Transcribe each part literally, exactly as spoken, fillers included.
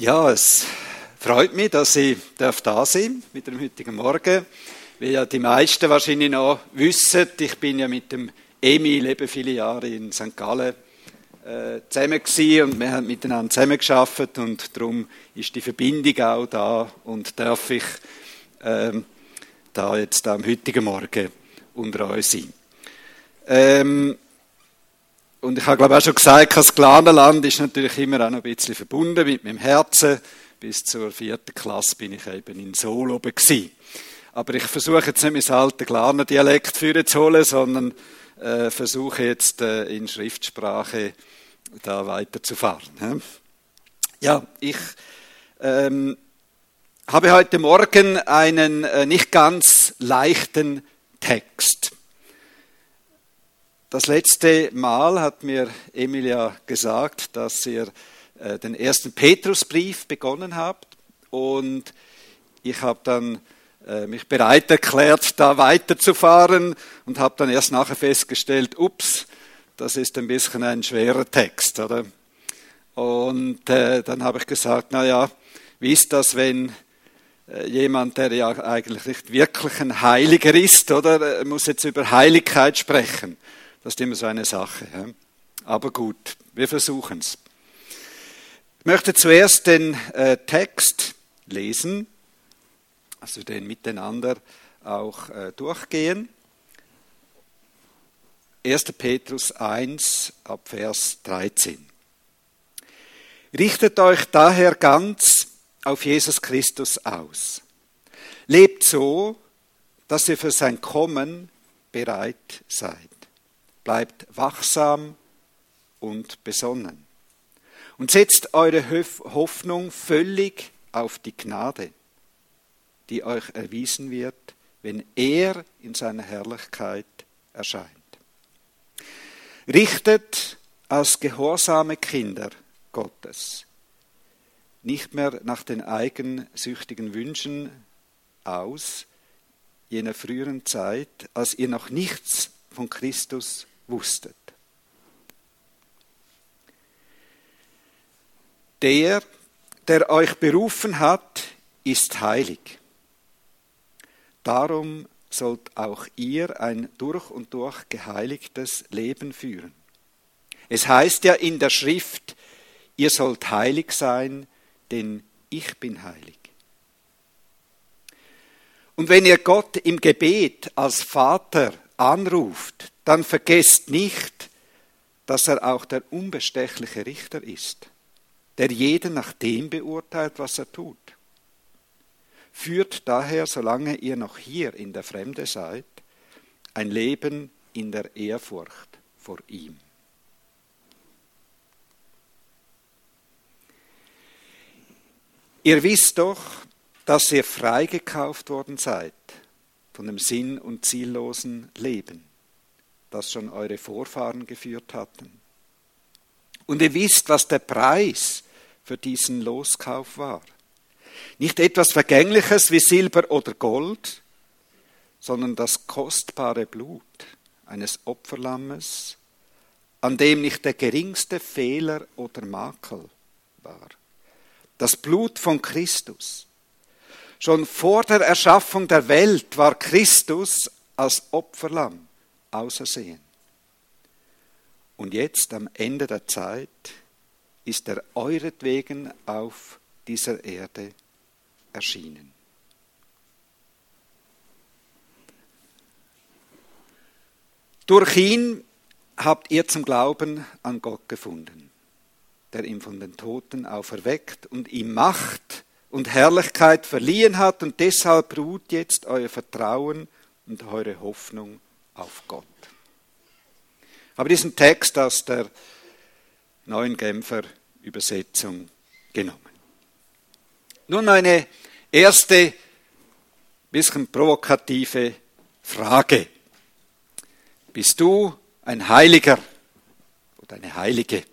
Ja, es freut mich, dass ich da sein darf mit dem heutigen Morgen. Wie ja die meisten wahrscheinlich noch wissen, ich bin ja mit dem Emil eben viele Jahre in Sankt Gallen äh, zusammen gewesen und wir haben miteinander zusammengearbeitet und darum ist die Verbindung auch da und darf ich ähm, da jetzt am heutigen Morgen unter euch sein. Ähm, Und ich habe, glaube ich, auch schon gesagt, das Glarnerland ist natürlich immer auch noch ein bisschen verbunden mit meinem Herzen. Bis zur vierten Klasse bin ich eben in Sol oben gewesen. Aber ich versuche jetzt nicht mein alten Glarner Dialekt vorzuholen, sondern äh, versuche jetzt äh, in Schriftsprache da weiterzufahren. Ja, ich ähm, habe heute Morgen einen äh, nicht ganz leichten Text. Das letzte Mal hat mir Emilia gesagt, dass ihr äh, den ersten Petrusbrief begonnen habt und ich habe dann äh, mich bereit erklärt, da weiterzufahren und habe dann erst nachher festgestellt, ups, das ist ein bisschen ein schwerer Text, oder? Und äh, dann habe ich gesagt, na ja, wie ist das, wenn äh, jemand, der ja eigentlich nicht wirklich ein Heiliger ist, oder, er muss jetzt über Heiligkeit sprechen. Das ist immer so eine Sache. Ja. Aber gut, wir versuchen es. Ich möchte zuerst den äh, Text lesen, also den miteinander auch äh, durchgehen. erster Petrus eins ab Vers dreizehn. Richtet euch daher ganz auf Jesus Christus aus. Lebt so, dass ihr für sein Kommen bereit seid. Bleibt wachsam und besonnen. Und setzt eure Hoffnung völlig auf die Gnade, die euch erwiesen wird, wenn er in seiner Herrlichkeit erscheint. Richtet als gehorsame Kinder Gottes nicht mehr nach den eigensüchtigen Wünschen aus jener früheren Zeit, als ihr noch nichts von Christus wusstet. Der, der euch berufen hat, ist heilig. Darum sollt auch ihr ein durch und durch geheiligtes Leben führen. Es heißt ja in der Schrift, ihr sollt heilig sein, denn ich bin heilig. Und wenn ihr Gott im Gebet als Vater anruft, dann vergesst nicht, dass er auch der unbestechliche Richter ist, der jeden nach dem beurteilt, was er tut. Führt daher, solange ihr noch hier in der Fremde seid, ein Leben in der Ehrfurcht vor ihm. Ihr wisst doch, dass ihr freigekauft worden seid von dem sinn- und ziellosen Leben, das schon eure Vorfahren geführt hatten. Und ihr wisst, was der Preis für diesen Loskauf war. Nicht etwas Vergängliches wie Silber oder Gold, sondern das kostbare Blut eines Opferlammes, an dem nicht der geringste Fehler oder Makel war. Das Blut von Christus. Schon vor der Erschaffung der Welt war Christus als Opferlamm ausersehen. Und jetzt am Ende der Zeit ist er euretwegen auf dieser Erde erschienen. Durch ihn habt ihr zum Glauben an Gott gefunden, der ihn von den Toten auferweckt und ihm Macht und Herrlichkeit verliehen hat, und deshalb ruht jetzt euer Vertrauen und eure Hoffnung auf Gott. Ich habe diesen Text aus der Neuen Genfer Übersetzung genommen. Nun eine erste, bisschen provokative Frage. Bist du ein Heiliger oder eine Heilige?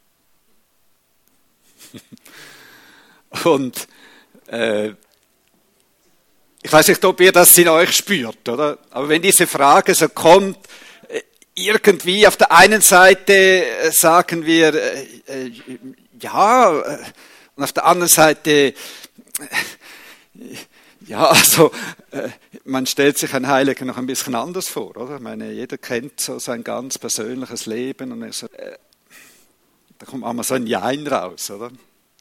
Und äh, ich weiß nicht, ob ihr das in euch spürt, oder? Aber wenn diese Frage so kommt, äh, irgendwie auf der einen Seite äh, sagen wir, äh, äh, ja, äh, Und auf der anderen Seite, ja, also man stellt sich einen Heiligen noch ein bisschen anders vor, oder? Ich meine, jeder kennt so sein ganz persönliches Leben und so, äh, da kommt einmal so ein Jein raus, oder?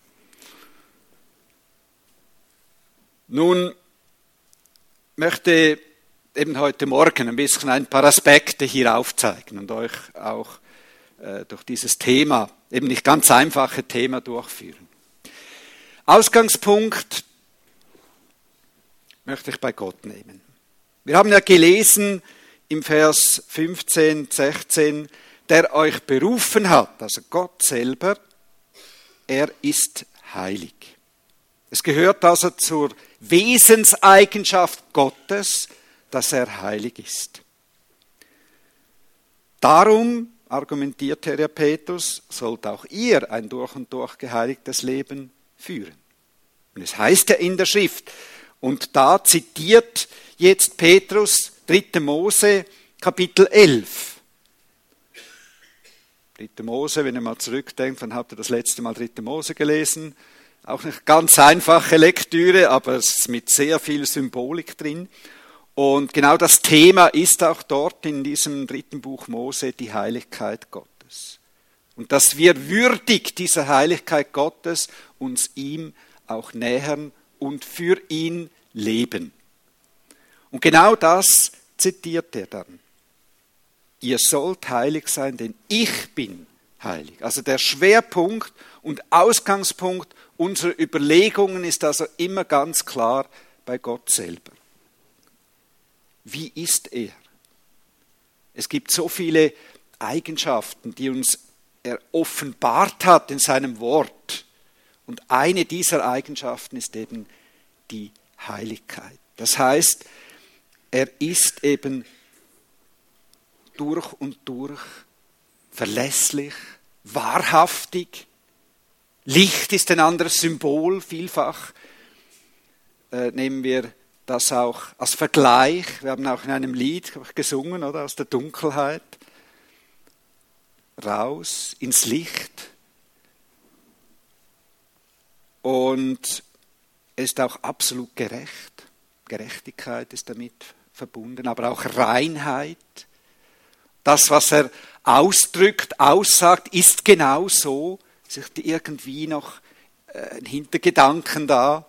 Nun möchte eben heute Morgen ein bisschen ein paar Aspekte hier aufzeigen und euch auch äh, durch dieses Thema, eben nicht ganz einfache Thema durchführen. Ausgangspunkt möchte ich bei Gott nehmen. Wir haben ja gelesen im Vers fünfzehn, sechzehn, der euch berufen hat, also Gott selber, er ist heilig. Es gehört also zur Wesenseigenschaft Gottes, dass er heilig ist. Darum, argumentiert Herr Petrus, sollt auch ihr ein durch und durch geheiligtes Leben führen. Und es heißt ja in der Schrift, und da zitiert jetzt Petrus dritte Mose, Kapitel elf. dritte Mose, wenn ihr mal zurückdenkt, wann habt ihr das letzte Mal dritte Mose gelesen? Auch eine ganz einfache Lektüre, aber es ist mit sehr viel Symbolik drin. Und genau das Thema ist auch dort in diesem dritten Buch Mose die Heiligkeit Gottes. Und dass wir würdig dieser Heiligkeit Gottes uns ihm auch nähern und für ihn leben. Und genau das zitiert er dann. Ihr sollt heilig sein, denn ich bin heilig. Also der Schwerpunkt und Ausgangspunkt unserer Überlegungen ist also immer ganz klar bei Gott selber. Wie ist er? Es gibt so viele Eigenschaften, die uns er offenbart hat in seinem Wort. Und eine dieser Eigenschaften ist eben die Heiligkeit. Das heißt, er ist eben durch und durch verlässlich, wahrhaftig. Licht ist ein anderes Symbol, vielfach äh, nehmen wir das auch als Vergleich. Wir haben auch in einem Lied gesungen, oder, aus der Dunkelheit raus ins Licht. Und er ist auch absolut gerecht. Gerechtigkeit ist damit verbunden, aber auch Reinheit. Das, was er ausdrückt, aussagt, ist genau so. Es ist irgendwie noch ein Hintergedanken da.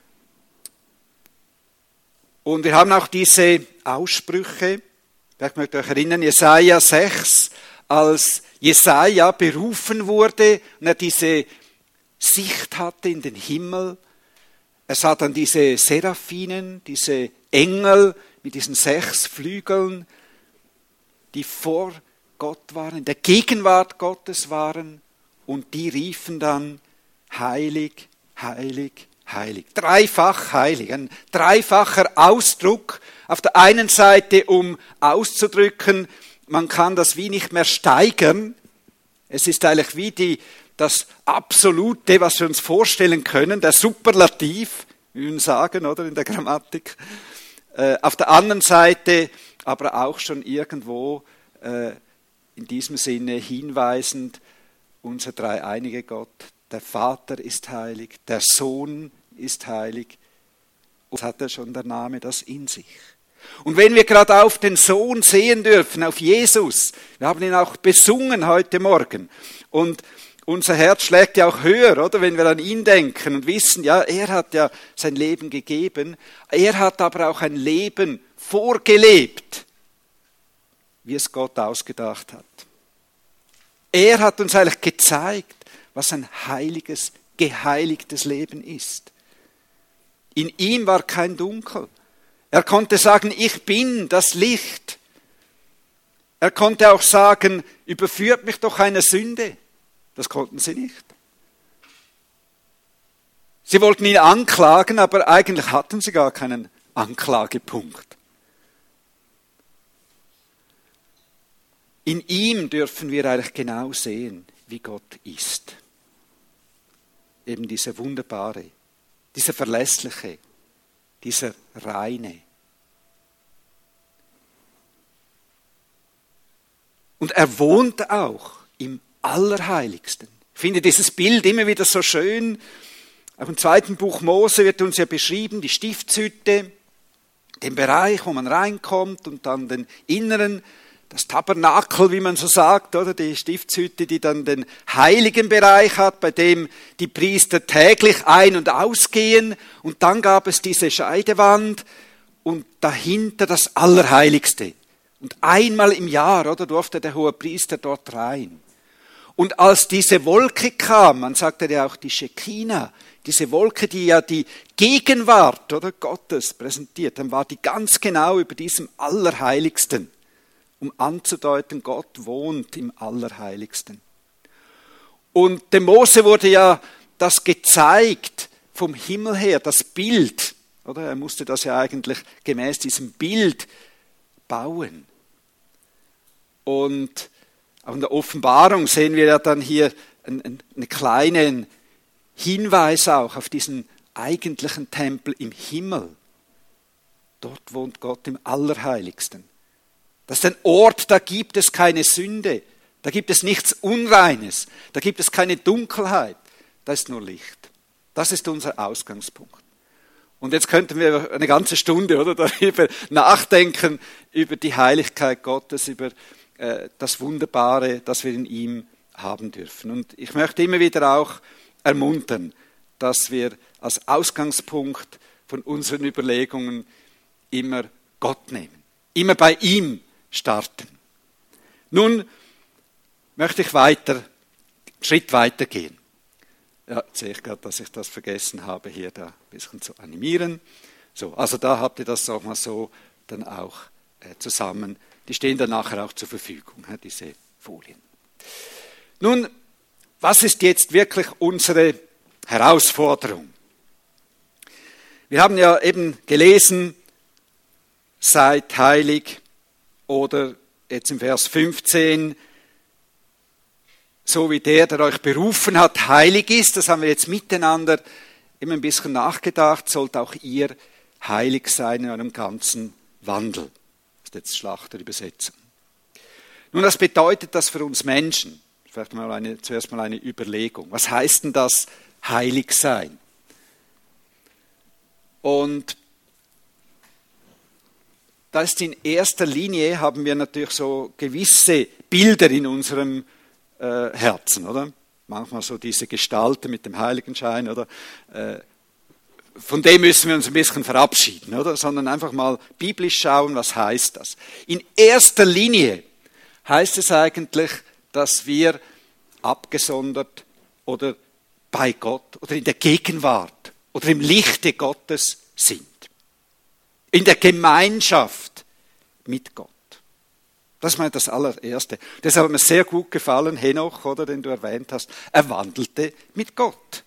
Und wir haben auch diese Aussprüche. Vielleicht möchte ich euch erinnern, Jesaja sechs, als Jesaja berufen wurde und er diese Sicht hatte in den Himmel. Er sah dann diese Seraphinen, diese Engel mit diesen sechs Flügeln, die vor Gott waren, in der Gegenwart Gottes waren, und die riefen dann: Heilig, heilig, heilig. Dreifach heilig. Ein dreifacher Ausdruck. Auf der einen Seite, um auszudrücken, man kann das wie nicht mehr steigern. Es ist eigentlich wie die, das Absolute, was wir uns vorstellen können, der Superlativ, wie wir sagen, oder, in der Grammatik. Äh, auf der anderen Seite aber auch schon irgendwo äh, in diesem Sinne hinweisend, unser dreieinige Gott, der Vater ist heilig, der Sohn ist heilig. Und hat er schon der Name das in sich. Und wenn wir gerade auf den Sohn sehen dürfen, auf Jesus, wir haben ihn auch besungen heute Morgen, und unser Herz schlägt ja auch höher, oder, wenn wir an ihn denken und wissen, ja, er hat ja sein Leben gegeben, er hat aber auch ein Leben vorgelebt, wie es Gott ausgedacht hat. Er hat uns eigentlich gezeigt, was ein heiliges, geheiligtes Leben ist. In ihm war kein Dunkel. Er konnte sagen, ich bin das Licht. Er konnte auch sagen, überführt mich doch eine Sünde. Das konnten sie nicht. Sie wollten ihn anklagen, aber eigentlich hatten sie gar keinen Anklagepunkt. In ihm dürfen wir eigentlich genau sehen, wie Gott ist. Eben dieser wunderbare, dieser verlässliche, dieser reine. Und er wohnt auch im Allerheiligsten. Ich finde dieses Bild immer wieder so schön. Auch im zweiten Buch Mose wird uns ja beschrieben, die Stiftshütte, den Bereich, wo man reinkommt und dann den inneren, das Tabernakel, wie man so sagt, oder die Stiftshütte, die dann den heiligen Bereich hat, bei dem die Priester täglich ein- und ausgehen. Und dann gab es diese Scheidewand und dahinter das Allerheiligste. Und einmal im Jahr, oder, durfte der Hohepriester dort rein. Und als diese Wolke kam, man sagte ja auch die Schekina, diese Wolke, die ja die Gegenwart, oder, Gottes präsentiert, dann war die ganz genau über diesem Allerheiligsten, um anzudeuten, Gott wohnt im Allerheiligsten. Und dem Mose wurde ja das gezeigt vom Himmel her, das Bild, oder? Er musste das ja eigentlich gemäß diesem Bild bauen. Und auch in der Offenbarung sehen wir ja dann hier einen, einen kleinen Hinweis auch auf diesen eigentlichen Tempel im Himmel. Dort wohnt Gott im Allerheiligsten. Das ist ein Ort, da gibt es keine Sünde, da gibt es nichts Unreines, da gibt es keine Dunkelheit, da ist nur Licht. Das ist unser Ausgangspunkt. Und jetzt könnten wir eine ganze Stunde, oder, darüber nachdenken, über die Heiligkeit Gottes, über äh, das Wunderbare, das wir in ihm haben dürfen. Und ich möchte immer wieder auch ermuntern, dass wir als Ausgangspunkt von unseren Überlegungen immer Gott nehmen, immer bei ihm starten. Nun möchte ich weiter, einen Schritt weiter gehen. Ja, jetzt sehe ich gerade, dass ich das vergessen habe, hier da ein bisschen zu animieren. So, also da habt ihr das auch mal so dann auch äh, zusammen. Die stehen dann nachher auch zur Verfügung, ja, diese Folien. Nun, was ist jetzt wirklich unsere Herausforderung? Wir haben ja eben gelesen, seid heilig, oder jetzt im Vers fünfzehn, so wie der, der euch berufen hat, heilig ist. Das haben wir jetzt miteinander immer ein bisschen nachgedacht, sollt auch ihr heilig sein in eurem ganzen Wandel. Das ist jetzt Schlachterübersetzung. Nun, was bedeutet das für uns Menschen? Vielleicht mal eine, zuerst mal eine Überlegung. Was heißt denn das, heilig sein? Und da ist in erster Linie, haben wir natürlich so gewisse Bilder in unserem äh, Herzen, oder? Manchmal so diese Gestalten mit dem Heiligenschein, oder? Äh, von dem müssen wir uns ein bisschen verabschieden, oder? Sondern einfach mal biblisch schauen, was heißt das? In erster Linie heißt es eigentlich, dass wir abgesondert oder bei Gott oder in der Gegenwart oder im Lichte Gottes sind. In der Gemeinschaft mit Gott. Das ist mal das allererste. Deshalb hat mir sehr gut gefallen, Henoch, oder, den du erwähnt hast. Er wandelte mit Gott.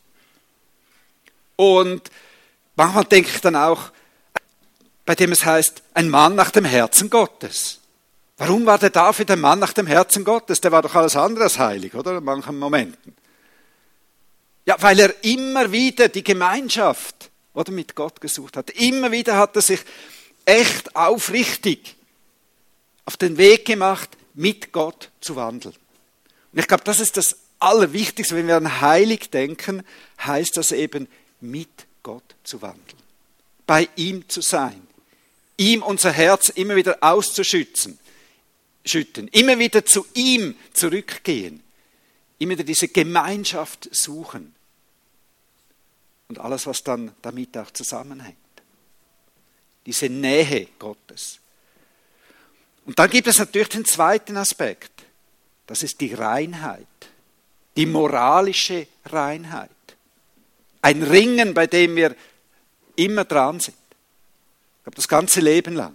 Und manchmal denke ich dann auch, bei dem es heißt, ein Mann nach dem Herzen Gottes. Warum war der David ein Mann nach dem Herzen Gottes? Der war doch alles andere als heilig, oder? In manchen Momenten. Ja, weil er immer wieder die Gemeinschaft oder mit Gott gesucht hat. Immer wieder hat er sich echt aufrichtig auf den Weg gemacht, mit Gott zu wandeln. Und ich glaube, das ist das Allerwichtigste. Wenn wir an heilig denken, heißt das eben, mit Gott zu wandeln. Bei ihm zu sein. Ihm unser Herz immer wieder auszuschützen. Schütten. Immer wieder zu ihm zurückgehen. Immer wieder diese Gemeinschaft suchen. Und alles, was dann damit auch zusammenhängt. Diese Nähe Gottes. Und dann gibt es natürlich den zweiten Aspekt. Das ist die Reinheit. Die moralische Reinheit. Ein Ringen, bei dem wir immer dran sind. Ich glaube, das ganze Leben lang.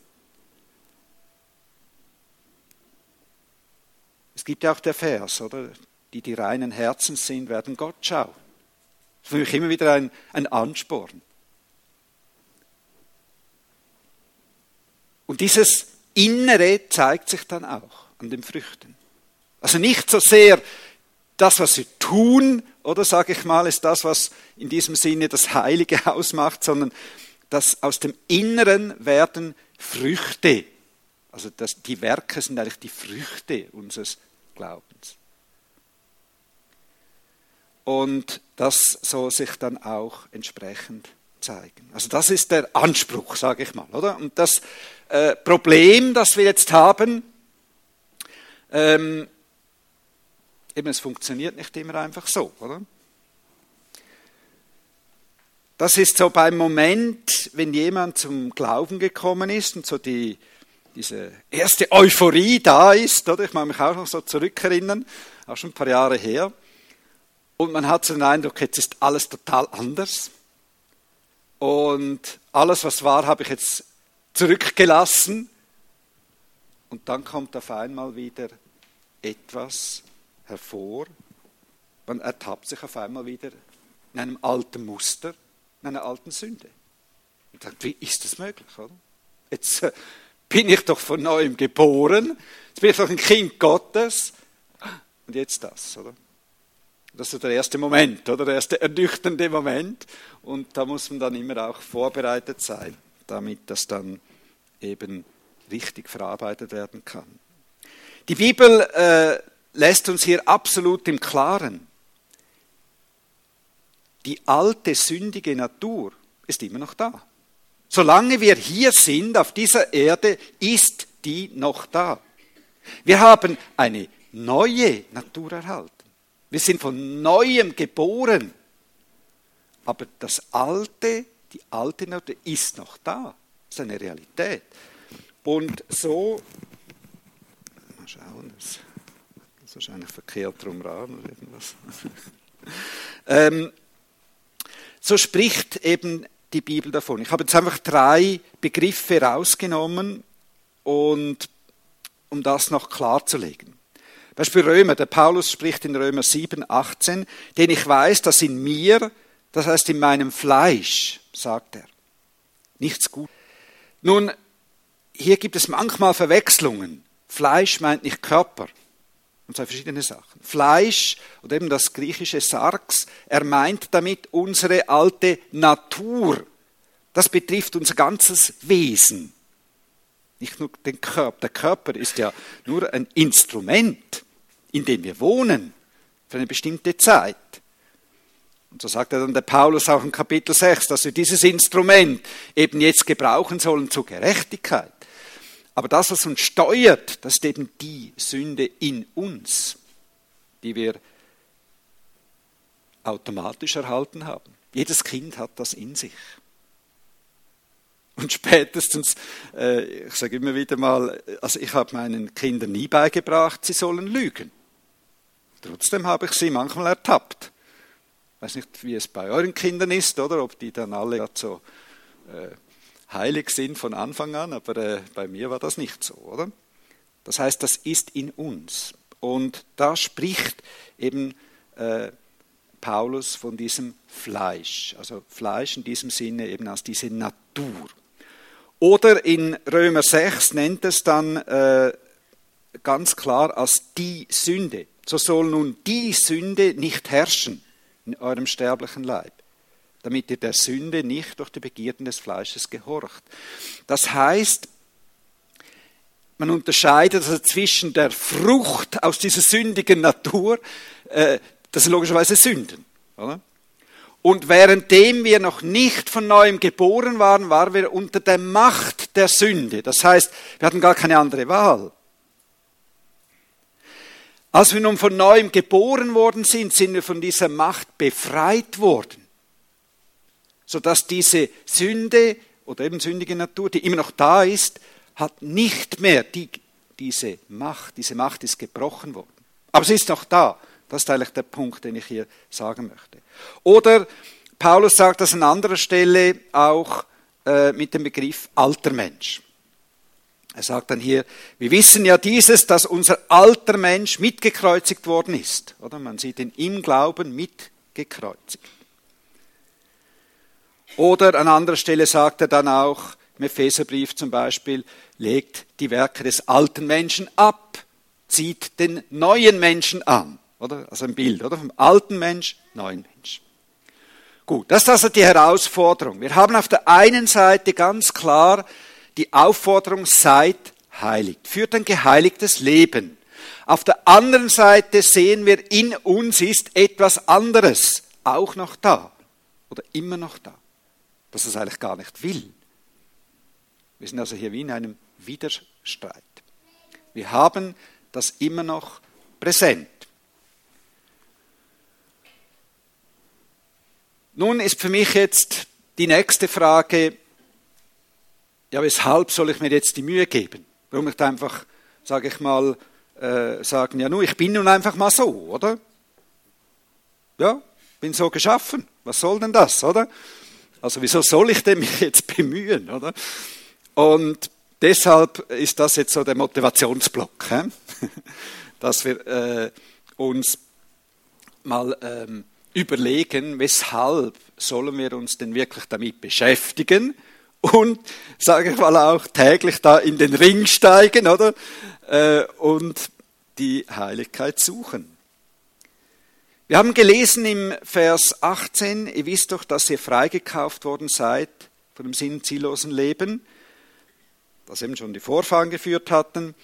Es gibt ja auch der Vers, oder? Die, die reinen Herzens sind, werden Gott schauen. Das ist für mich immer wieder ein, ein Ansporn. Und dieses Innere zeigt sich dann auch an den Früchten. Also nicht so sehr das, was wir tun, oder sage ich mal, ist das, was in diesem Sinne das Heilige ausmacht, sondern dass aus dem Inneren werden Früchte. Also das, die Werke sind eigentlich die Früchte unseres Glaubens. und das soll sich dann auch entsprechend zeigen. Also das ist der Anspruch, sage ich mal, oder? Und das äh, Problem, das wir jetzt haben, ähm, eben es funktioniert nicht immer einfach so, oder? Das ist so beim Moment, wenn jemand zum Glauben gekommen ist und so die, diese erste Euphorie da ist, oder? Ich mag mich auch noch so zurückerinnern, auch schon ein paar Jahre her. Und man hat so den Eindruck, jetzt ist alles total anders. Und alles, was war, habe ich jetzt zurückgelassen. Und dann kommt auf einmal wieder etwas hervor. Man ertappt sich auf einmal wieder in einem alten Muster, in einer alten Sünde. Und sagt, wie ist das möglich, oder? Jetzt äh, bin ich doch von neuem geboren, jetzt bin ich doch ein Kind Gottes. Und jetzt das, oder? Das ist der erste Moment, oder? Der erste ernüchternde Moment. Und da muss man dann immer auch vorbereitet sein, damit das dann eben richtig verarbeitet werden kann. Die Bibel äh, lässt uns hier absolut im Klaren. Die alte, sündige Natur ist immer noch da. Solange wir hier sind, auf dieser Erde, ist die noch da. Wir haben eine neue Natur erhalten. Wir sind von Neuem geboren. Aber das Alte, die alte Natur ist noch da. Das ist eine Realität. Und so, mal schauen, das ist wahrscheinlich verkehrt drum ran oder irgendwas. ähm, So spricht eben die Bibel davon. Ich habe jetzt einfach drei Begriffe rausgenommen, und, um das noch klarzulegen. Beispiel Römer, der Paulus spricht in Römer sieben, achtzehn, denn ich weiß, dass in mir, das heißt in meinem Fleisch, sagt er, nichts gut. Nun, hier gibt es manchmal Verwechslungen. Fleisch meint nicht Körper. Und zwei verschiedene Sachen. Fleisch, oder eben das griechische Sarx, er meint damit unsere alte Natur. Das betrifft unser ganzes Wesen. Nicht nur den Körper. Der Körper ist ja nur ein Instrument, in dem wir wohnen, für eine bestimmte Zeit. Und so sagt er dann der Paulus auch in Kapitel sechs, dass wir dieses Instrument eben jetzt gebrauchen sollen zur Gerechtigkeit. Aber das, was uns steuert, das ist eben die Sünde in uns, die wir automatisch erhalten haben. Jedes Kind hat das in sich. Und spätestens, äh, ich sage immer wieder mal, also ich habe meinen Kindern nie beigebracht, sie sollen lügen. Trotzdem habe ich sie manchmal ertappt. Ich weiß nicht, wie es bei euren Kindern ist, oder ob die dann alle so äh, heilig sind von Anfang an, aber äh, bei mir war das nicht so, oder? Das heißt, das ist in uns. Und da spricht eben äh, Paulus von diesem Fleisch. Also Fleisch in diesem Sinne eben als diese Natur. Oder in Römer sechs nennt es dann äh, ganz klar als die Sünde. So soll nun die Sünde nicht herrschen in eurem sterblichen Leib, damit ihr der Sünde nicht durch die Begierden des Fleisches gehorcht. Das heißt, man unterscheidet also zwischen der Frucht aus dieser sündigen Natur, äh, das sind logischerweise Sünden, oder? Und währenddem wir noch nicht von Neuem geboren waren, waren wir unter der Macht der Sünde. Das heißt, wir hatten gar keine andere Wahl. Als wir nun von Neuem geboren worden sind, sind wir von dieser Macht befreit worden. Sodass diese Sünde oder eben sündige Natur, die immer noch da ist, hat nicht mehr die, diese Macht. Diese Macht ist gebrochen worden. Aber sie ist noch da. Das ist eigentlich der Punkt, den ich hier sagen möchte. Oder Paulus sagt das an anderer Stelle auch äh, mit dem Begriff alter Mensch. Er sagt dann hier, wir wissen ja dieses, dass unser alter Mensch mitgekreuzigt worden ist. Oder man sieht ihn im Glauben mitgekreuzigt. Oder an anderer Stelle sagt er dann auch, im Epheserbrief zum Beispiel, legt die Werke des alten Menschen ab, zieht den neuen Menschen an. Oder? Also ein Bild, oder? Vom alten Mensch, neuen Mensch. Gut, das ist also die Herausforderung. Wir haben auf der einen Seite ganz klar die Aufforderung, seid heilig, führt ein geheiligtes Leben. Auf der der anderen Seite sehen wir, in uns ist etwas anderes auch noch da oder immer noch da, das es eigentlich gar nicht will. Wir sind also hier wie in einem Widerstreit. Wir haben das immer noch präsent. Nun ist für mich jetzt die nächste Frage, ja, weshalb soll ich mir jetzt die Mühe geben? Warum nicht einfach, sage ich mal, äh, sagen, ja, nun, ich bin nun einfach mal so, oder? Ja, bin so geschaffen. Was soll denn das, oder? Also wieso soll ich denn mich jetzt bemühen, oder? Und deshalb ist das jetzt so der Motivationsblock, he? dass wir äh, uns mal ähm, überlegen, weshalb sollen wir uns denn wirklich damit beschäftigen und, sage ich mal, auch täglich da in den Ring steigen, oder? Äh, und die Heiligkeit suchen. Wir haben gelesen im Vers achtzehn, ihr wisst doch, dass ihr freigekauft worden seid von dem sinn- und ziellosen Leben, das eben schon die Vorfahren geführt hatten,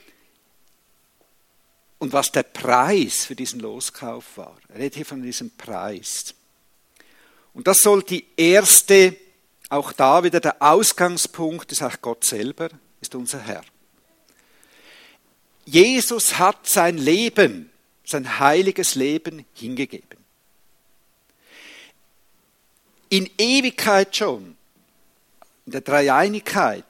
und was der Preis für diesen Loskauf war. Er redet hier von diesem Preis. Und das soll die erste, auch da wieder der Ausgangspunkt, ist auch Gott selber, ist unser Herr. Jesus hat sein Leben, sein heiliges Leben hingegeben. In Ewigkeit schon, in der Dreieinigkeit,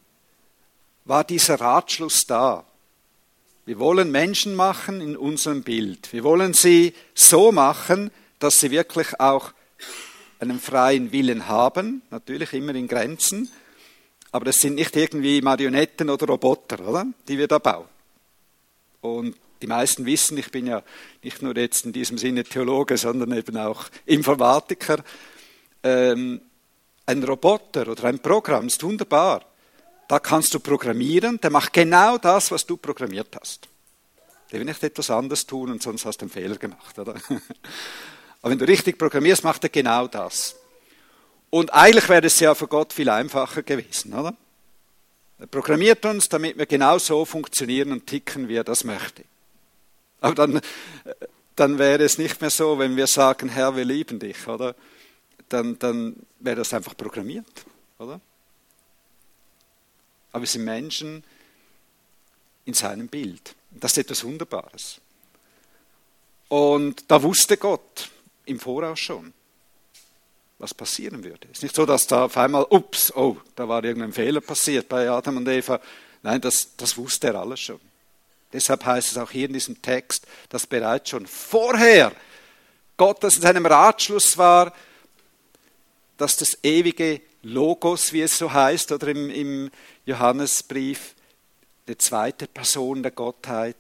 war dieser Ratschluss da. Wir wollen Menschen machen in unserem Bild. Wir wollen sie so machen, dass sie wirklich auch einen freien Willen haben, natürlich immer in Grenzen, aber das sind nicht irgendwie Marionetten oder Roboter, oder? Die wir da bauen. Und die meisten wissen, ich bin ja nicht nur jetzt in diesem Sinne Theologe, sondern eben auch Informatiker. Ähm, ein Roboter oder ein Programm ist wunderbar. Da kannst du programmieren, der macht genau das, was du programmiert hast. Der will nicht etwas anderes tun und sonst hast du einen Fehler gemacht, oder? Aber wenn du richtig programmierst, macht er genau das. Und eigentlich wäre es ja für Gott viel einfacher gewesen, oder? Er programmiert uns, damit wir genau so funktionieren und ticken, wie er das möchte. Aber dann, dann wäre es nicht mehr so, wenn wir sagen, Herr, wir lieben dich, oder? Dann, dann wäre das einfach programmiert, oder? Aber wir sind Menschen in seinem Bild. Das ist etwas Wunderbares. Und da wusste Gott im Voraus schon, was passieren würde. Es ist nicht so, dass da auf einmal, ups, oh, da war irgendein Fehler passiert bei Adam und Eva. Nein, das, das wusste er alles schon. Deshalb heißt es auch hier in diesem Text, dass bereits schon vorher Gott, das in seinem Ratschluss war, dass das ewige Logos, wie es so heißt, oder im, im Johannesbrief, die zweite Person der Gottheit,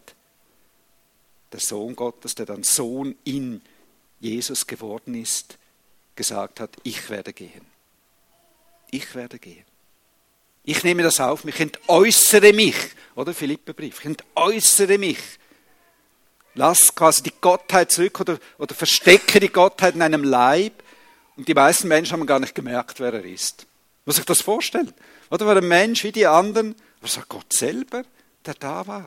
der Sohn Gottes, der dann Sohn in Jesus geworden ist, gesagt hat, ich werde gehen. Ich werde gehen. Ich nehme das auf mich, entäußere mich, oder Philipperbrief, ich entäußere mich. Lass quasi die Gottheit zurück oder, oder verstecke die Gottheit in einem Leib. Und die meisten Menschen haben gar nicht gemerkt, wer er ist. Muss ich das vorstellen? Oder war ein Mensch wie die anderen, aber es war Gott selber, der da war.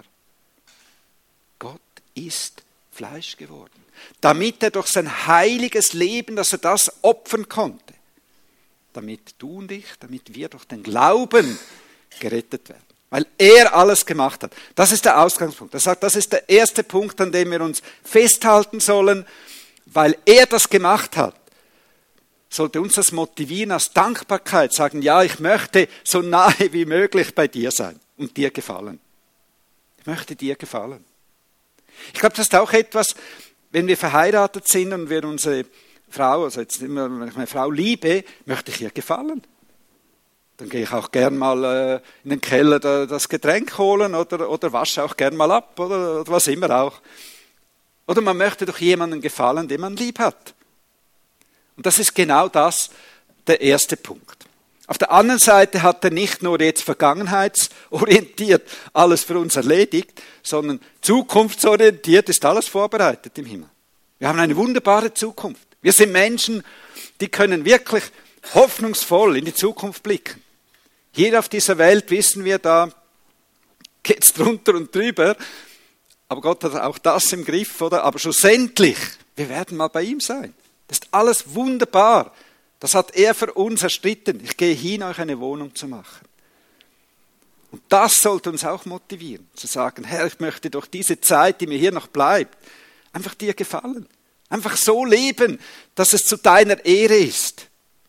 Gott ist Fleisch geworden. Damit er durch sein heiliges Leben, dass er das opfern konnte. Damit du und ich, damit wir durch den Glauben gerettet werden. Weil er alles gemacht hat. Das ist der Ausgangspunkt. Er sagt, das ist der erste Punkt, an dem wir uns festhalten sollen. Weil er das gemacht hat, sollte uns das motivieren aus Dankbarkeit, sagen, ja, ich möchte so nahe wie möglich bei dir sein und dir gefallen. Ich möchte dir gefallen. Ich glaube, das ist auch etwas, wenn wir verheiratet sind und wir unsere Frau, also jetzt immer, wenn ich meine Frau liebe, möchte ich ihr gefallen. Dann gehe ich auch gern mal äh, in den Keller da, das Getränk holen oder, oder wasche auch gern mal ab oder, oder was immer auch. Oder man möchte doch jemandem gefallen, den man lieb hat. Und das ist genau das, der erste Punkt. Auf der anderen Seite hat er nicht nur jetzt vergangenheitsorientiert alles für uns erledigt, sondern zukunftsorientiert ist alles vorbereitet im Himmel. Wir haben eine wunderbare Zukunft. Wir sind Menschen, die können wirklich hoffnungsvoll in die Zukunft blicken. Hier auf dieser Welt wissen wir, da geht es drunter und drüber, aber Gott hat auch das im Griff, oder? Aber schlussendlich, wir werden mal bei ihm sein. Das ist alles wunderbar. Das hat er für uns erstritten. Ich gehe hin, euch eine Wohnung zu machen. Und das sollte uns auch motivieren, zu sagen, Herr, ich möchte durch diese Zeit, die mir hier noch bleibt, einfach dir gefallen. Einfach so leben, dass es zu deiner Ehre ist.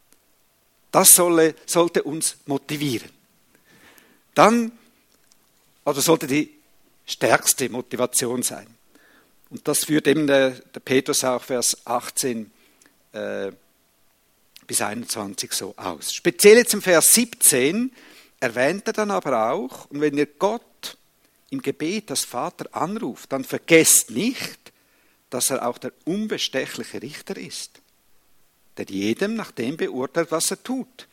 Das solle, sollte uns motivieren. Dann, oder sollte die stärkste Motivation sein. Und das führt eben der, der Petrus auch, Vers achtzehn äh, bis einundzwanzig so aus. Speziell jetzt im Vers siebzehn erwähnt er dann aber auch, und wenn ihr Gott im Gebet als Vater anruft, dann vergesst nicht, dass er auch der unbestechliche Richter ist, der jedem nach dem beurteilt, was er tut.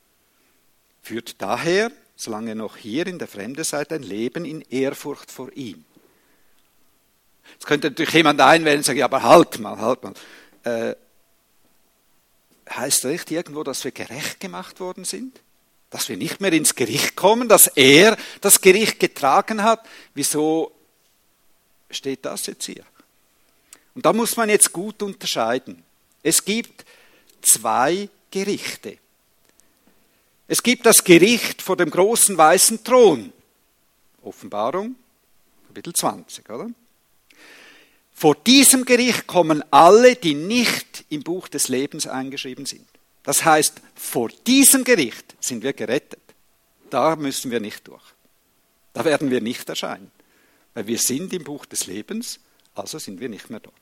Führt daher, solange ihr noch hier in der Fremde seid, ein Leben in Ehrfurcht vor ihm. Jetzt könnte natürlich jemand einwenden und sagen, ja, aber halt mal, halt mal. Äh, heißt das nicht irgendwo, dass wir gerecht gemacht worden sind? Dass wir nicht mehr ins Gericht kommen, dass er das Gericht getragen hat? Wieso steht das jetzt hier? Und da muss man jetzt gut unterscheiden. Es gibt zwei Gerichte. Es gibt das Gericht vor dem großen weißen Thron. Offenbarung, Kapitel zwanzig, oder? Vor diesem Gericht kommen alle, die nicht im Buch des Lebens eingeschrieben sind. Das heißt, vor diesem Gericht sind wir gerettet. Da müssen wir nicht durch. Da werden wir nicht erscheinen. Weil wir sind im Buch des Lebens, also sind wir nicht mehr dort.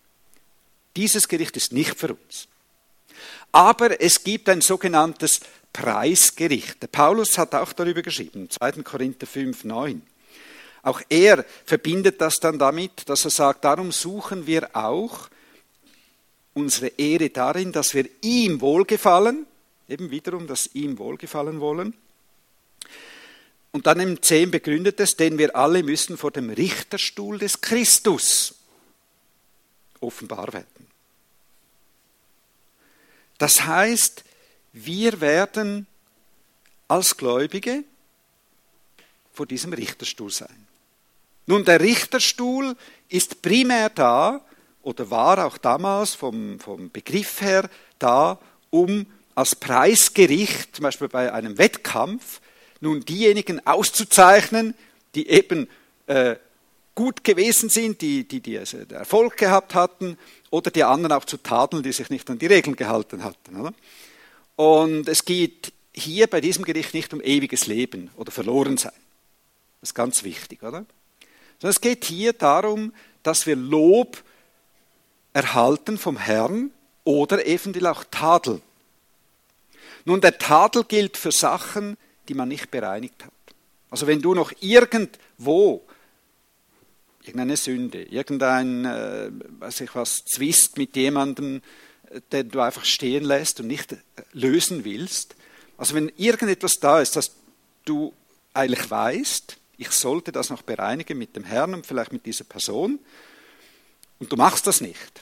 Dieses Gericht ist nicht für uns. Aber es gibt ein sogenanntes Preisgericht. Der Paulus hat auch darüber geschrieben, zweiter Korinther fünf, neun. Auch er verbindet das dann damit, dass er sagt, darum suchen wir auch unsere Ehre darin, dass wir ihm wohlgefallen, eben wiederum, dass ihm wohlgefallen wollen. Und dann im zehn begründet es, denn wir alle müssen vor dem Richterstuhl des Christus offenbar werden. Das heißt, wir werden als Gläubige vor diesem Richterstuhl sein. Nun, der Richterstuhl ist primär da, oder war auch damals vom, vom Begriff her da, um als Preisgericht, zum Beispiel bei einem Wettkampf, nun diejenigen auszuzeichnen, die eben äh, gut gewesen sind, die, die, die also Erfolg gehabt hatten, oder die anderen auch zu tadeln, die sich nicht an die Regeln gehalten hatten. Oder? Und es geht hier bei diesem Gericht nicht um ewiges Leben oder Verlorensein. Das ist ganz wichtig, oder? Sondern es geht hier darum, dass wir Lob erhalten vom Herrn oder eventuell auch Tadel. Nun, der Tadel gilt für Sachen, die man nicht bereinigt hat. Also wenn du noch irgendwo irgendeine Sünde, irgendein, äh, weiß ich was, Zwist mit jemandem, den du einfach stehen lässt und nicht lösen willst, also wenn irgendetwas da ist, dass du eigentlich weißt, ich sollte das noch bereinigen mit dem Herrn und vielleicht mit dieser Person, und du machst das nicht,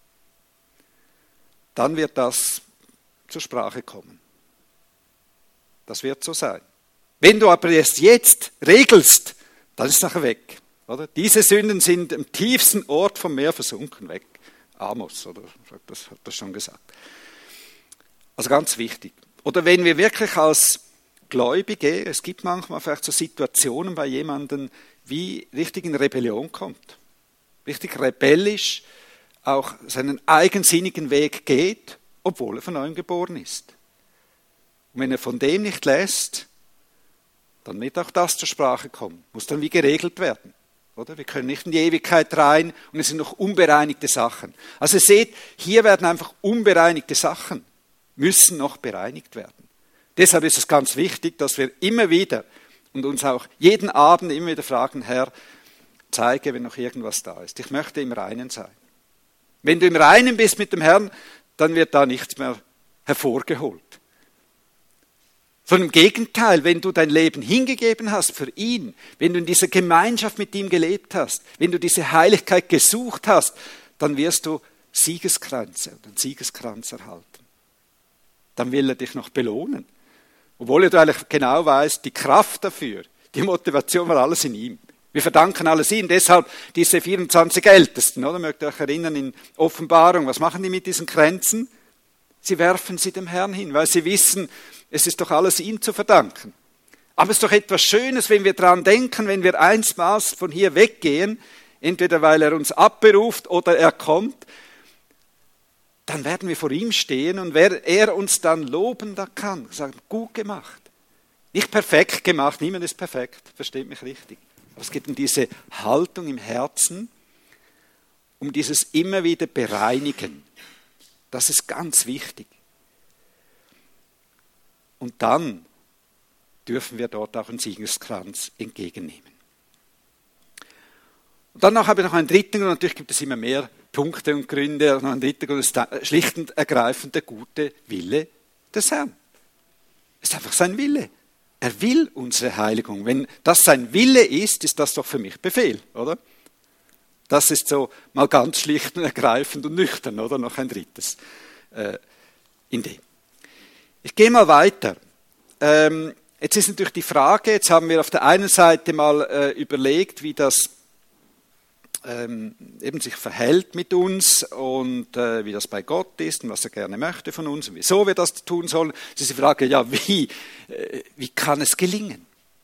dann wird das zur Sprache kommen. Das wird so sein. Wenn du aber erst jetzt regelst, dann ist es nachher weg. Oder? Diese Sünden sind am tiefsten Ort vom Meer versunken, weg. Amos, oder das hat das schon gesagt. Also ganz wichtig. Oder wenn wir wirklich als Gläubige, es gibt manchmal vielleicht so Situationen bei jemandem, wie richtig in Rebellion kommt. Richtig rebellisch, auch seinen eigensinnigen Weg geht, obwohl er von neuem geboren ist. Und wenn er von dem nicht lässt, dann wird auch das zur Sprache kommen. Muss dann wie geregelt werden. Oder? Wir können nicht in die Ewigkeit rein und es sind noch unbereinigte Sachen. Also ihr seht, hier werden einfach unbereinigte Sachen, müssen noch bereinigt werden. Deshalb ist es ganz wichtig, dass wir immer wieder und uns auch jeden Abend immer wieder fragen, Herr, zeige, wenn noch irgendwas da ist. Ich möchte im Reinen sein. Wenn du im Reinen bist mit dem Herrn, dann wird da nichts mehr hervorgeholt. Sondern im Gegenteil, wenn du dein Leben hingegeben hast für ihn, wenn du in dieser Gemeinschaft mit ihm gelebt hast, wenn du diese Heiligkeit gesucht hast, dann wirst du Siegeskränze und einen Siegeskranz erhalten. Dann will er dich noch belohnen. Obwohl du eigentlich genau weißt, die Kraft dafür, die Motivation war alles in ihm. Wir verdanken alles ihm. Deshalb diese vierundzwanzig Ältesten, oder? Mögt ihr euch erinnern in Offenbarung, was machen die mit diesen Kränzen? Sie werfen sie dem Herrn hin, weil sie wissen, es ist doch alles ihm zu verdanken. Aber es ist doch etwas Schönes, wenn wir daran denken, wenn wir einstmals von hier weggehen, entweder weil er uns abberuft oder er kommt, dann werden wir vor ihm stehen und wer er uns dann loben da kann, sagen, gut gemacht. Nicht perfekt gemacht, niemand ist perfekt, versteht mich richtig. Aber es geht um diese Haltung im Herzen, um dieses immer wieder Bereinigen. Das ist ganz wichtig. Und dann dürfen wir dort auch einen Siegeskranz entgegennehmen. Und dann habe ich noch einen dritten Grund, natürlich gibt es immer mehr Punkte und Gründe, noch einen dritten Grund, das ist schlicht und ergreifend der gute Wille des Herrn. Es ist einfach sein Wille. Er will unsere Heiligung. Wenn das sein Wille ist, ist das doch für mich Befehl, oder? Das ist so mal ganz schlicht und ergreifend und nüchtern, oder? Noch ein drittes äh, in dem. Ich gehe mal weiter. Ähm, jetzt ist natürlich die Frage, jetzt haben wir auf der einen Seite mal äh, überlegt, wie das ähm, eben sich verhält mit uns und äh, wie das bei Gott ist und was er gerne möchte von uns und wieso wir das tun sollen. Es ist die Frage, ja, wie, äh, wie kann es gelingen?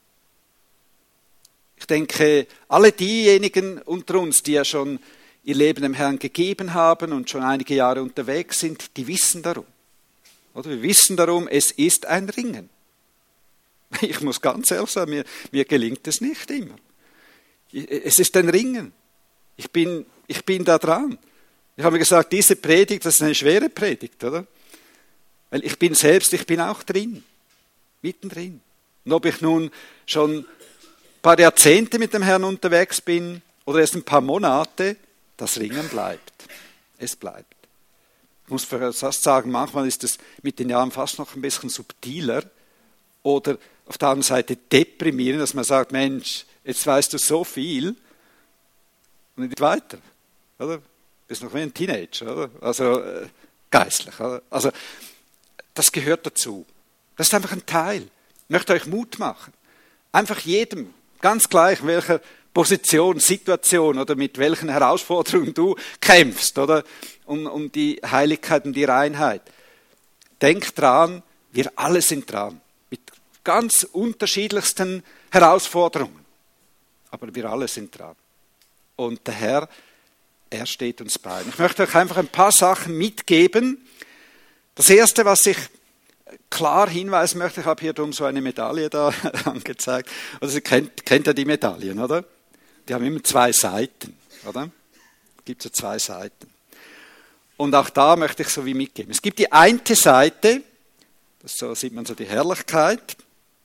Ich denke, alle diejenigen unter uns, die ja schon ihr Leben dem Herrn gegeben haben und schon einige Jahre unterwegs sind, die wissen darum. Oder wir wissen darum, es ist ein Ringen. Ich muss ganz ehrlich sagen, mir, mir gelingt es nicht immer. Es ist ein Ringen. Ich bin, ich bin da dran. Ich habe mir gesagt, diese Predigt, das ist eine schwere Predigt, oder? Weil ich bin selbst, ich bin auch drin. Mittendrin. Und ob ich nun schon ein paar Jahrzehnte mit dem Herrn unterwegs bin oder erst ein paar Monate, das Ringen bleibt. Es bleibt. Ich muss fast sagen, manchmal ist es mit den Jahren fast noch ein bisschen subtiler oder auf der anderen Seite deprimierend, dass man sagt, Mensch, jetzt weißt du so viel und nicht weiter. Oder? Du bist noch wie ein Teenager, oder? Also äh, geistlich. Oder? Also das gehört dazu. Das ist einfach ein Teil. Ich möchte euch Mut machen. Einfach jedem, ganz gleich, in welcher Position, Situation oder mit welchen Herausforderungen du kämpfst, oder? Um, um die Heiligkeit und die Reinheit. Denk dran, wir alle sind dran. Mit ganz unterschiedlichsten Herausforderungen. Aber wir alle sind dran. Und der Herr, er steht uns bei. Ich möchte euch einfach ein paar Sachen mitgeben. Das Erste, was ich klar hinweisen möchte, ich habe hier drum so eine Medaille da angezeigt. Also ihr kennt, kennt ja die Medaillen, oder? Die haben immer zwei Seiten, oder? Es gibt so zwei Seiten. Und auch da möchte ich so wie mitgeben. Es gibt die eine Seite, das so sieht man so die Herrlichkeit.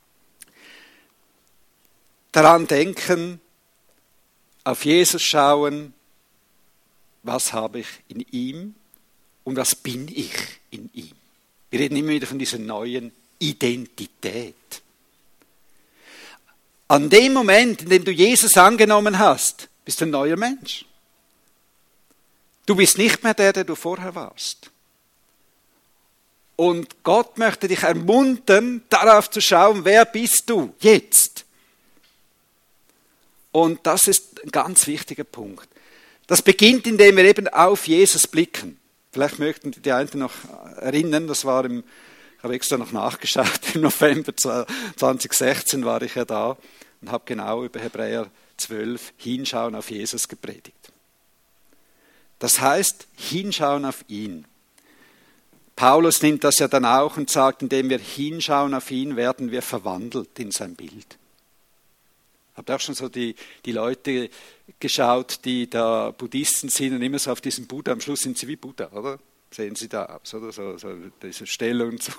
Daran denken, auf Jesus schauen, was habe ich in ihm und was bin ich in ihm. Wir reden immer wieder von dieser neuen Identität. An dem Moment, in dem du Jesus angenommen hast, bist du ein neuer Mensch. Du bist nicht mehr der, der du vorher warst. Und Gott möchte dich ermuntern, darauf zu schauen, wer bist du jetzt? Und das ist ein ganz wichtiger Punkt. Das beginnt, indem wir eben auf Jesus blicken. Vielleicht möchten die einen noch erinnern, das war im, ich habe extra noch nachgeschaut, im November zwanzig sechzehn war ich ja da und habe genau über Hebräer zwölf hinschauen auf Jesus gepredigt. Das heißt, hinschauen auf ihn. Paulus nimmt das ja dann auch und sagt, indem wir hinschauen auf ihn, werden wir verwandelt in sein Bild. Habt ihr auch schon so die, die Leute geschaut, die da Buddhisten sind und immer so auf diesen Buddha, am Schluss sind sie wie Buddha, oder? Sehen sie da aus, oder? So, so diese Stellung und so.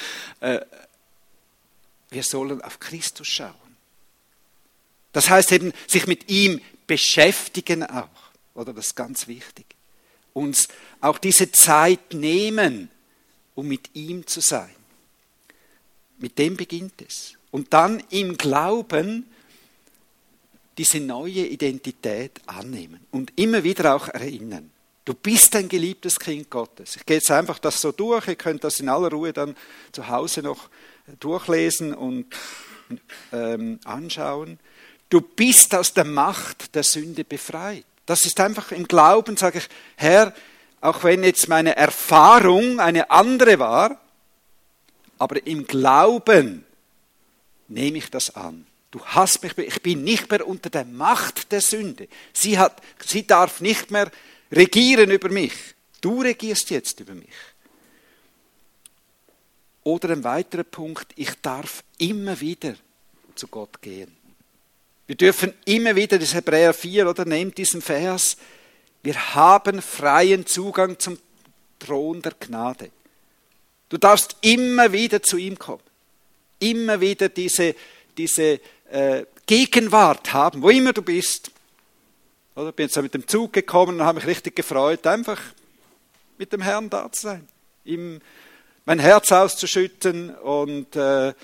Wir sollen auf Christus schauen. Das heißt eben, sich mit ihm beschäftigen auch, oder? Das ist ganz wichtig. Uns auch diese Zeit nehmen, um mit ihm zu sein. Mit dem beginnt es. Und dann im Glauben diese neue Identität annehmen und immer wieder auch erinnern. Du bist ein geliebtes Kind Gottes. Ich gehe jetzt einfach das so durch, ihr könnt das in aller Ruhe dann zu Hause noch durchlesen und ähm, anschauen. Du bist aus der Macht der Sünde befreit. Das ist einfach im Glauben, sage ich, Herr, auch wenn jetzt meine Erfahrung eine andere war, aber im Glauben nehme ich das an. Du hast mich, ich bin nicht mehr unter der Macht der Sünde. Sie hat, sie darf nicht mehr regieren über mich. Du regierst jetzt über mich. Oder ein weiterer Punkt, ich darf immer wieder zu Gott gehen. Wir dürfen immer wieder, das Hebräer vier, oder nehmt diesen Vers, wir haben freien Zugang zum Thron der Gnade. Du darfst immer wieder zu ihm kommen. Immer wieder diese, diese äh, Gegenwart haben, wo immer du bist. Oder ich bin jetzt mit dem Zug gekommen und habe mich richtig gefreut, einfach mit dem Herrn da zu sein. Ihm mein Herz auszuschütten und äh,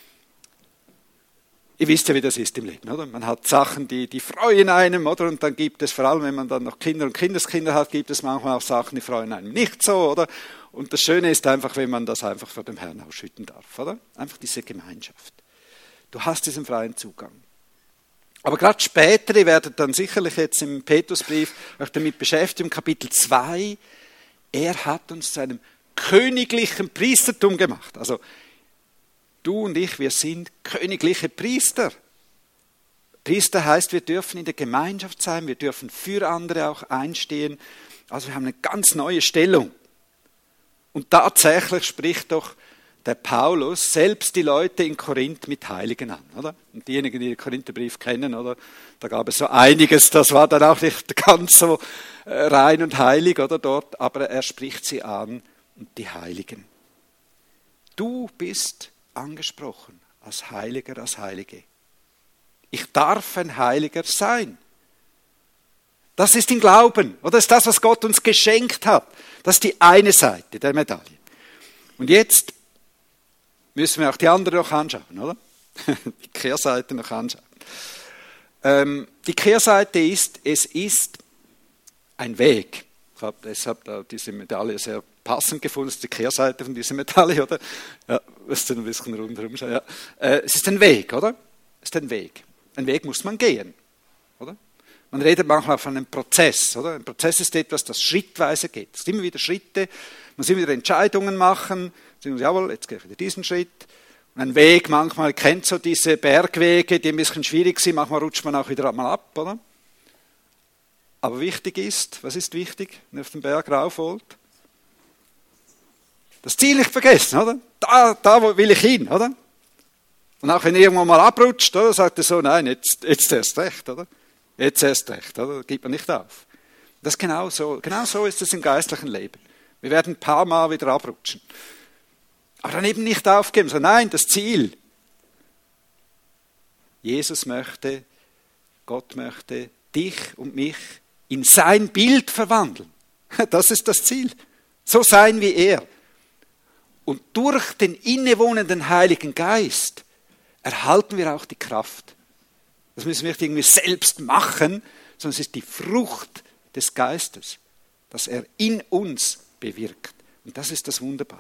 ihr wisst ja, wie das ist im Leben, oder? Man hat Sachen, die, die freuen einem, oder? Und dann gibt es, vor allem wenn man dann noch Kinder und Kindeskinder hat, gibt es manchmal auch Sachen, die freuen einem nicht so, oder? Und das Schöne ist einfach, wenn man das einfach vor dem Herrn ausschütten darf, oder? Einfach diese Gemeinschaft. Du hast diesen freien Zugang. Aber gerade später, ihr werdet dann sicherlich jetzt im Petrusbrief euch damit beschäftigen, Kapitel zwei, er hat uns zu einem königlichen Priestertum gemacht. Also, du und ich, wir sind königliche Priester. Priester heißt, wir dürfen in der Gemeinschaft sein, wir dürfen für andere auch einstehen. Also wir haben eine ganz neue Stellung. Und tatsächlich spricht doch der Paulus selbst die Leute in Korinth mit Heiligen an, oder? Und diejenigen, die den Korintherbrief kennen, oder? Da gab es so einiges, das war dann auch nicht ganz so rein und heilig, oder dort, aber er spricht sie an und die Heiligen. Du bist angesprochen als Heiliger, als Heilige. Ich darf ein Heiliger sein. Das ist im Glauben, oder? Das ist das, was Gott uns geschenkt hat. Das ist die eine Seite der Medaille. Und jetzt müssen wir auch die andere noch anschauen, oder? Die Kehrseite noch anschauen. Ähm, die Kehrseite ist, es ist ein Weg. Ich habe deshalb diese Medaille sehr passend gefunden, das ist die Kehrseite von dieser Medaille, oder? Ja, müsst ihr ein bisschen rundherum schauen. Ja. Äh, es ist ein Weg, oder? Es ist ein Weg. Ein Weg muss man gehen, oder? Man redet manchmal von einem Prozess, oder? Ein Prozess ist etwas, das schrittweise geht. Es sind immer wieder Schritte, man muss immer wieder Entscheidungen machen. Man, jawohl, jetzt gehe ich wieder diesen Schritt. Und ein Weg, manchmal kennt so diese Bergwege, die ein bisschen schwierig sind, manchmal rutscht man auch wieder mal ab, oder? Aber wichtig ist, was ist wichtig, wenn ihr auf den Berg rauf wollt? Das Ziel nicht vergessen, oder? Da, da will ich hin, oder? Und auch wenn ihr irgendwann mal abrutscht, oder, sagt er so, nein, jetzt, jetzt erst recht, oder? Jetzt erst recht, oder? Gibt man nicht auf. Das ist genau so, genau so ist es im geistlichen Leben. Wir werden ein paar Mal wieder abrutschen. Aber dann eben nicht aufgeben, sondern nein, das Ziel. Jesus möchte, Gott möchte dich und mich in sein Bild verwandeln. Das ist das Ziel. So sein wie er. Und durch den innewohnenden Heiligen Geist erhalten wir auch die Kraft. Das müssen wir nicht irgendwie selbst machen, sondern es ist die Frucht des Geistes, dass er in uns bewirkt. Und das ist das Wunderbare.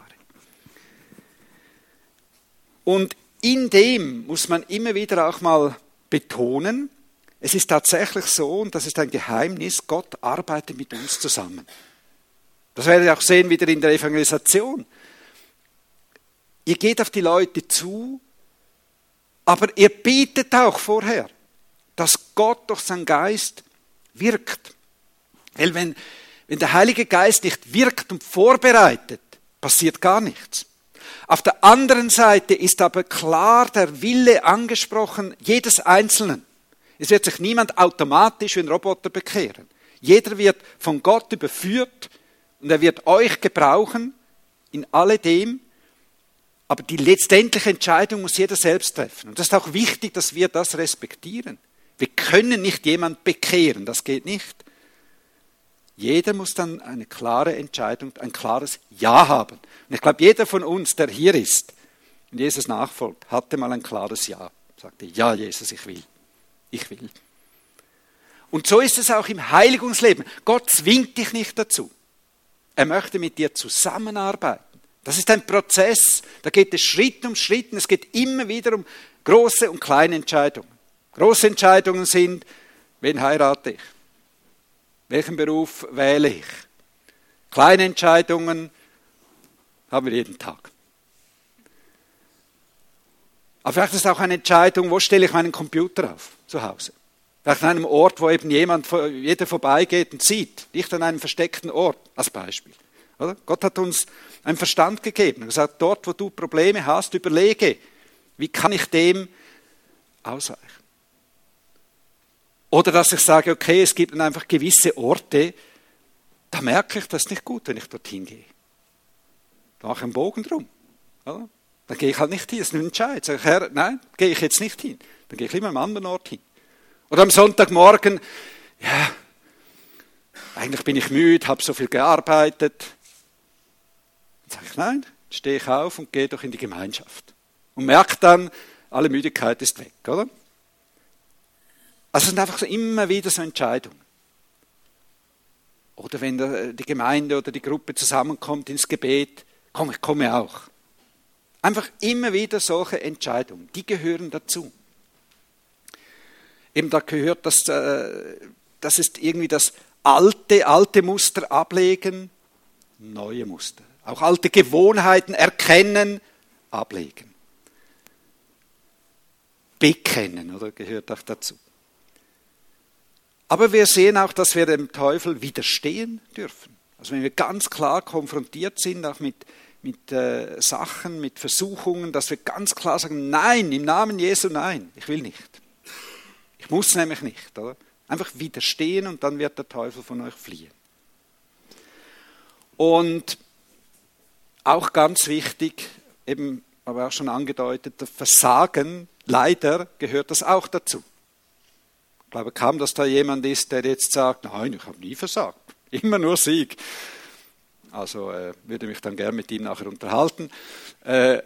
Und in dem muss man immer wieder auch mal betonen, es ist tatsächlich so, und das ist ein Geheimnis, Gott arbeitet mit uns zusammen. Das werdet ihr auch sehen wieder in der Evangelisation. Ihr geht auf die Leute zu, aber ihr betet auch vorher, dass Gott durch seinen Geist wirkt. Weil wenn, wenn der Heilige Geist nicht wirkt und vorbereitet, passiert gar nichts. Auf der anderen Seite ist aber klar der Wille angesprochen, jedes Einzelnen. Es wird sich niemand automatisch wie ein Roboter bekehren. Jeder wird von Gott überführt und er wird euch gebrauchen in alledem. Aber die letztendliche Entscheidung muss jeder selbst treffen. Und das ist auch wichtig, dass wir das respektieren. Wir können nicht jemand bekehren, das geht nicht. Jeder muss dann eine klare Entscheidung, ein klares Ja haben. Und ich glaube, jeder von uns, der hier ist und Jesus nachfolgt, hatte mal ein klares Ja. Sagte, ja Jesus, ich will. Ich will. Und so ist es auch im Heiligungsleben. Gott zwingt dich nicht dazu. Er möchte mit dir zusammenarbeiten. Das ist ein Prozess, da geht es Schritt um Schritt und es geht immer wieder um große und kleine Entscheidungen. Große Entscheidungen sind, wen heirate ich? Welchen Beruf wähle ich? Kleine Entscheidungen haben wir jeden Tag. Aber vielleicht ist es auch eine Entscheidung, wo stelle ich meinen Computer auf, zu Hause. Vielleicht an einem Ort, wo eben jemand, jeder vorbeigeht und sieht. Nicht an einem versteckten Ort, als Beispiel. Oder? Gott hat uns einen Verstand gegeben und gesagt, dort, wo du Probleme hast, überlege, wie kann ich dem ausweichen? Oder dass ich sage, okay, es gibt dann einfach gewisse Orte, da merke ich, das ist nicht gut, wenn ich dorthin gehe. Da mache ich einen Bogen drum. Oder? Dann gehe ich halt nicht hin, das ist ein Entscheid. Sag ich, Herr, nein, gehe ich jetzt nicht hin. Dann gehe ich lieber an einem anderen Ort hin. Oder am Sonntagmorgen, ja, eigentlich bin ich müde, habe so viel gearbeitet. Dann sage ich, nein, stehe ich auf und gehe doch in die Gemeinschaft. Und merke dann, alle Müdigkeit ist weg, oder? Also es sind einfach so immer wieder so Entscheidungen. Oder wenn die Gemeinde oder die Gruppe zusammenkommt ins Gebet, komm, ich komme auch. Einfach immer wieder solche Entscheidungen, die gehören dazu. Eben da gehört das, das ist irgendwie das alte, alte Muster ablegen, neue Muster. Auch alte Gewohnheiten erkennen, ablegen. Bekennen, oder gehört auch dazu. Aber wir sehen auch, dass wir dem Teufel widerstehen dürfen. Also wenn wir ganz klar konfrontiert sind, auch mit, mit äh, Sachen, mit Versuchungen, dass wir ganz klar sagen, nein, im Namen Jesu nein, ich will nicht. Ich muss nämlich nicht. Oder? Einfach widerstehen und dann wird der Teufel von euch fliehen. Und auch ganz wichtig, eben, aber auch schon angedeutet, das Versagen, leider gehört das auch dazu. Ich glaube kaum, dass da jemand ist, der jetzt sagt, nein, ich habe nie versagt, immer nur Sieg. Also äh, würde mich dann gern mit ihm nachher unterhalten. Äh,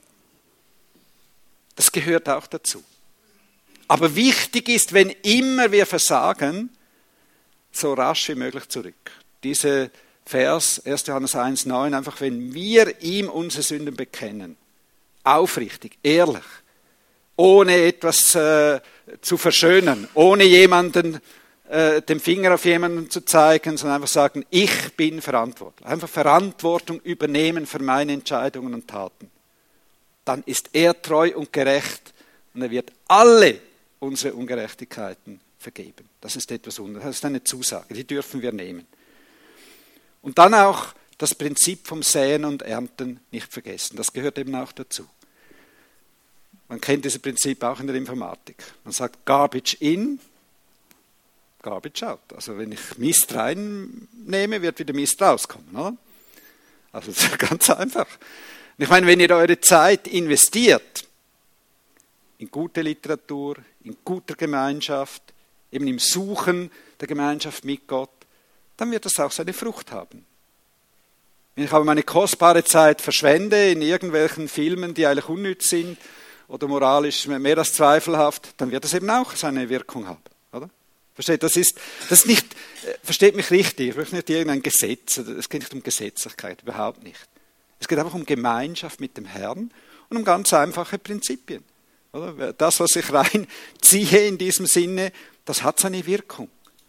das gehört auch dazu. Aber wichtig ist, wenn immer wir versagen, so rasch wie möglich zurück. Diese Vers, erster Johannes eins neun, einfach wenn wir ihm unsere Sünden bekennen, aufrichtig, ehrlich, ohne etwas äh, zu verschönern, ohne jemanden, äh, den Finger auf jemanden zu zeigen, sondern einfach sagen, ich bin verantwortlich. Einfach Verantwortung übernehmen für meine Entscheidungen und Taten. Dann ist er treu und gerecht und er wird alle unsere Ungerechtigkeiten vergeben. Das ist etwas Wunderbares. Das ist eine Zusage, die dürfen wir nehmen. Und dann auch das Prinzip vom Säen und Ernten nicht vergessen. Das gehört eben auch dazu. Man kennt dieses Prinzip auch in der Informatik. Man sagt Garbage in, Garbage out. Also wenn ich Mist reinnehme, wird wieder Mist rauskommen. Oder? Also das ist ganz einfach. Und ich meine, wenn ihr eure Zeit investiert in gute Literatur, in guter Gemeinschaft, eben im Suchen der Gemeinschaft mit Gott, dann wird das auch seine Frucht haben. Wenn ich aber meine kostbare Zeit verschwende in irgendwelchen Filmen, die eigentlich unnütz sind oder moralisch mehr als zweifelhaft, dann wird das eben auch seine Wirkung haben. Oder? Versteht, das ist, das ist nicht, versteht mich richtig, ich möchte nicht irgendein Gesetz, es geht nicht um Gesetzlichkeit, überhaupt nicht. Es geht einfach um Gemeinschaft mit dem Herrn und um ganz einfache Prinzipien. Oder? Das, was ich reinziehe in diesem Sinne, das hat seine Wirkung.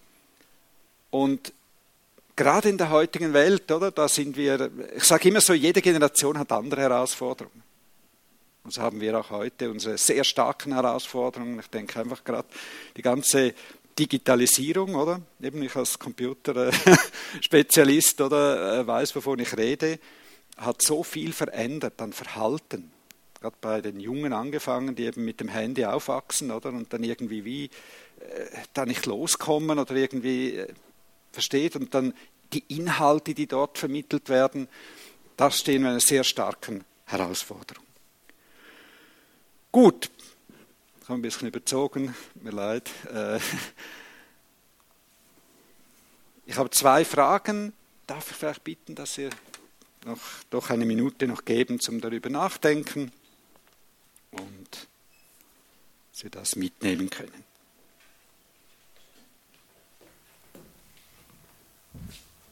Und gerade in der heutigen Welt, oder, da sind wir, ich sage immer so, jede Generation hat andere Herausforderungen. Und so haben wir auch heute unsere sehr starken Herausforderungen. Ich denke einfach gerade die ganze Digitalisierung, oder? Eben ich als Computerspezialist, oder, weiß, wovon ich rede, hat so viel verändert an Verhalten. Gerade bei den Jungen angefangen, die eben mit dem Handy aufwachsen, oder? Und dann irgendwie wie äh, da nicht loskommen oder irgendwie äh, versteht und dann die Inhalte, die dort vermittelt werden, da stehen wir in einer sehr starken Herausforderung. Gut, ich habe ein bisschen überzogen, mir leid. Ich habe zwei Fragen. Darf ich vielleicht bitten, dass Sie noch doch eine Minute noch geben zum darüber nachdenken und Sie das mitnehmen können.